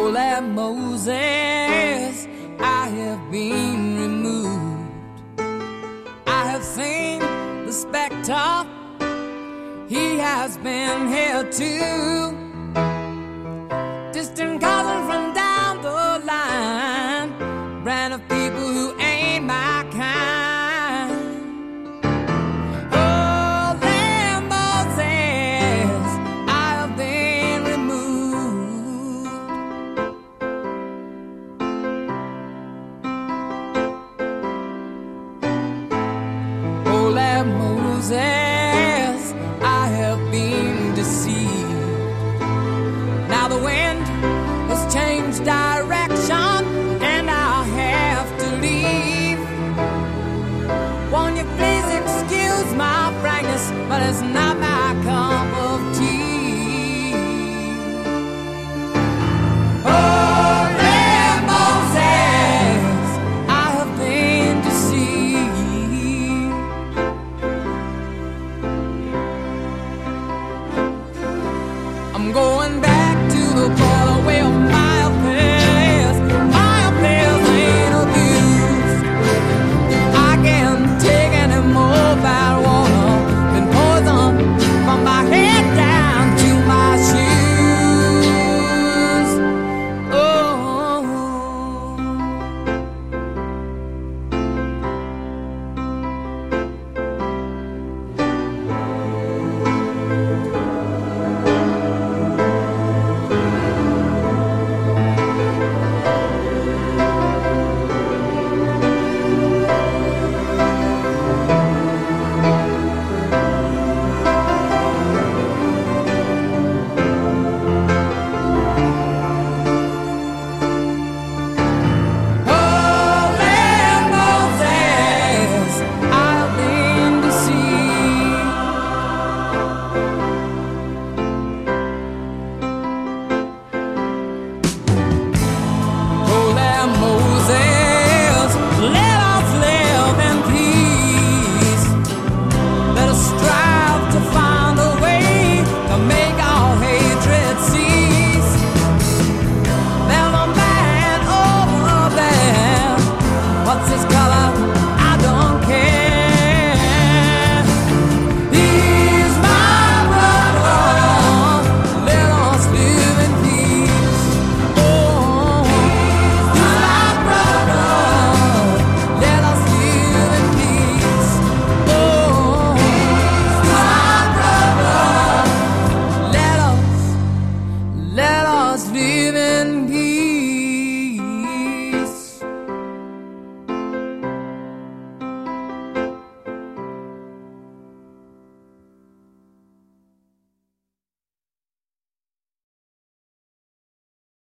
Lord Moses, I have been removed. I have seen the spectre, he has been here too. Distant cousin from down the line, brand of people who ain't my kind. Oh, Lord Moses, I have been removed. Oh, Lord Moses, I have been deceived. Now the wind has changed direction and I'll have to leave. Won't you please excuse my frankness, but it's not